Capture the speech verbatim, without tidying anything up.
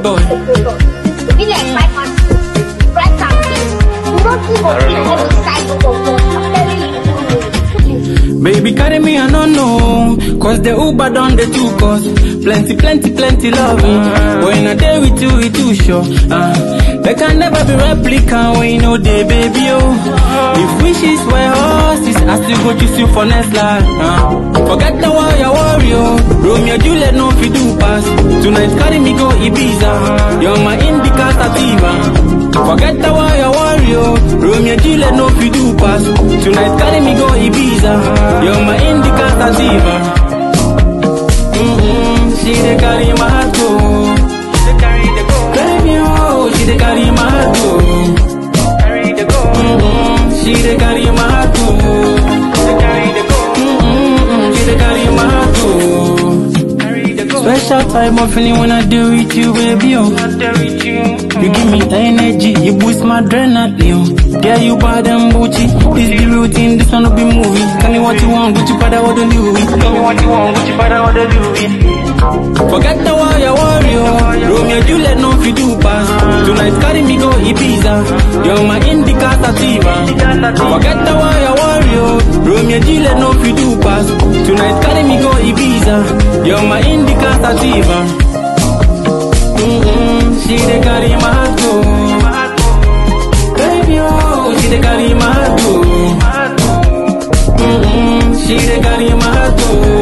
boy. Be like five months. Right and peace. You don't keep on every side of God. I'm telling you. Baby, carry me, I don't know. Cause the Uber done the two cause. Plenty, plenty, plenty loving. When I day with you, it too sure. Uh, there can never be replica when you know they baby, oh. If wishes were horses, I still go choose you for next life. Uh, forget the warrior, warrior. Romeo, Juliet, no fi do pass. Tonight, carry me, go Ibiza. You're my indica sativa. Forget the warrior, warrior. Romeo, Juliet, no fi do pass. Tonight, carry me, go Ibiza. You're my indica sativa. Mm-hmm. She dey carry my heart go. Baby, oh, she dey carry my heart go. Mm-hmm. She dey carry my heart go. Mm-hmm. She dey carry my heart go. Special type of feeling when I do with you, baby, oh. You give me energy, you boost my adrenaline. Yeah, you bad and bougie. This be routine, this one will be movie. Tell me what you want, Gucci Prada or the Louis. Tell me what you want, Gucci Prada or the Louis. Forget the warrior, warrior. Romeo, Juliet, no fi do pass. Tonight, carry me, go Ibiza. You're my indica sativa. Forget the warrior, warrior. Romeo, Juliet, no fi do pass. Tonight, carry me, go Ibiza. You're my indica sativa. Mm-hmm. She dey carry my heart go. Baby, oh, she dey carry my heart go. Mm-hmm. She dey carry my heart go.